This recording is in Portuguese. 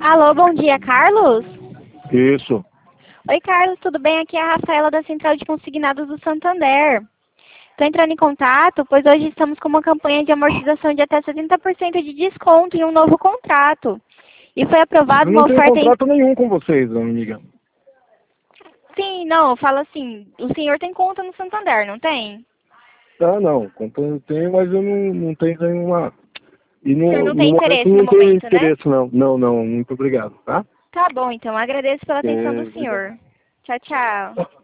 Alô, bom dia, Carlos? Isso. Oi, Carlos, tudo bem? Aqui é a Rafaela da Central de Consignados do Santander. Estou entrando em contato, pois hoje estamos com uma campanha de amortização de até 70% de desconto em um novo contrato. E foi aprovada Eu uma não tenho oferta contrato nenhum com vocês, amiga. Sim, não, fala assim, o senhor tem conta no Santander, não tem? Ah, não. Conta eu tenho, mas eu não tenho nenhuma. E O senhor no não tem momento interesse no não tenho momento, né? interesse, não. Não, não. Muito obrigado, tá? Tá bom, então, agradeço pela atenção do Obrigado. senhor. Tchau, tchau.